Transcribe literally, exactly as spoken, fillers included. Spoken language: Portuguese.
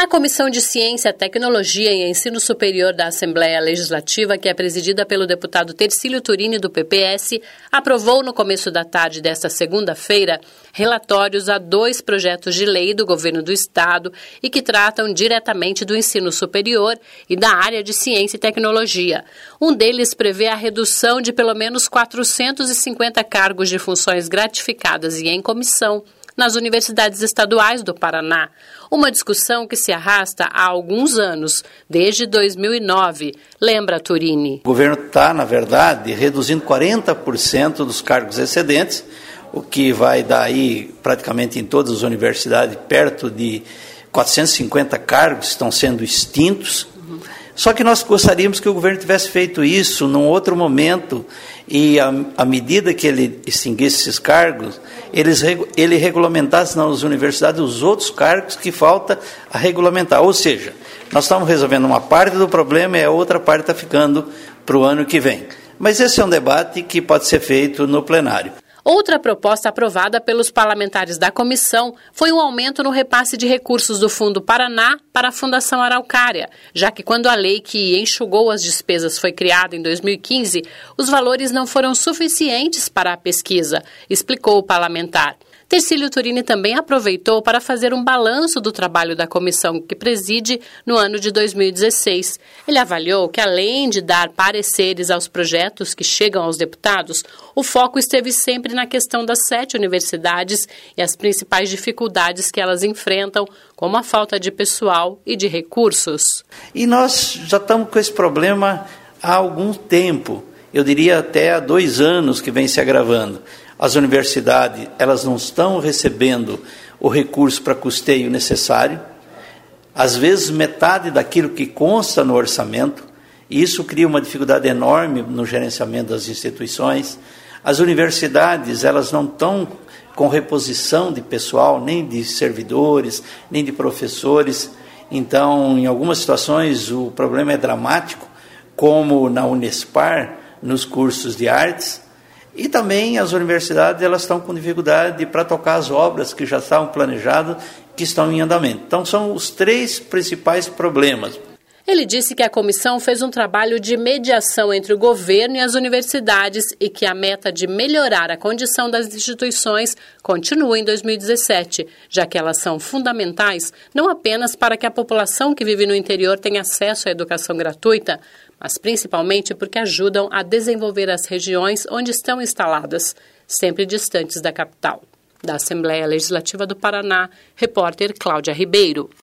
A Comissão de Ciência, Tecnologia e Ensino Superior da Assembleia Legislativa, que é presidida pelo deputado Tercílio Turini, do P P S, aprovou no começo da tarde desta segunda-feira relatórios a dois projetos de lei do governo do Estado e que tratam diretamente do ensino superior e da área de ciência e tecnologia. Um deles prevê a redução de pelo menos quatrocentos e cinquenta cargos de funções gratificadas e em comissão nas universidades estaduais do Paraná. Uma discussão que se arrasta há alguns anos, desde dois mil e nove, lembra Turini. O governo está, na verdade, reduzindo quarenta por cento dos cargos excedentes, o que vai dar aí, praticamente em todas as universidades, perto de quatrocentos e cinquenta cargos estão sendo extintos. Uhum. Só que nós gostaríamos que o governo tivesse feito isso num outro momento e, à medida que ele extinguisse esses cargos, eles, ele regulamentasse nas universidades os outros cargos que falta a regulamentar. Ou seja, nós estamos resolvendo uma parte do problema e a outra parte está ficando para o ano que vem. Mas esse é um debate que pode ser feito no plenário. Outra proposta aprovada pelos parlamentares da comissão foi um aumento no repasse de recursos do Fundo Paraná para a Fundação Araucária, já que quando a lei que enxugou as despesas foi criada em dois mil e quinze, os valores não foram suficientes para a pesquisa, explicou o parlamentar. Tercílio Turini também aproveitou para fazer um balanço do trabalho da comissão que preside no ano de dois mil e dezesseis. Ele avaliou que, além de dar pareceres aos projetos que chegam aos deputados, o foco esteve sempre na questão das sete universidades e as principais dificuldades que elas enfrentam, como a falta de pessoal e de recursos. E nós já estamos com esse problema há algum tempo, eu diria até há dois anos que vem se agravando. As universidades, elas não estão recebendo o recurso para custeio necessário, às vezes metade daquilo que consta no orçamento, e isso cria uma dificuldade enorme no gerenciamento das instituições. As universidades, elas não estão com reposição de pessoal, nem de servidores, nem de professores, então, em algumas situações, o problema é dramático, como na Unespar, nos cursos de artes. E também as universidades, elas estão com dificuldade para tocar as obras que já estavam planejadas, que estão em andamento. Então, são os três principais problemas. Ele disse que a comissão fez um trabalho de mediação entre o governo e as universidades e que a meta de melhorar a condição das instituições continua em dois mil e dezessete, já que elas são fundamentais não apenas para que a população que vive no interior tenha acesso à educação gratuita, mas principalmente porque ajudam a desenvolver as regiões onde estão instaladas, sempre distantes da capital. Da Assembleia Legislativa do Paraná, repórter Cláudia Ribeiro.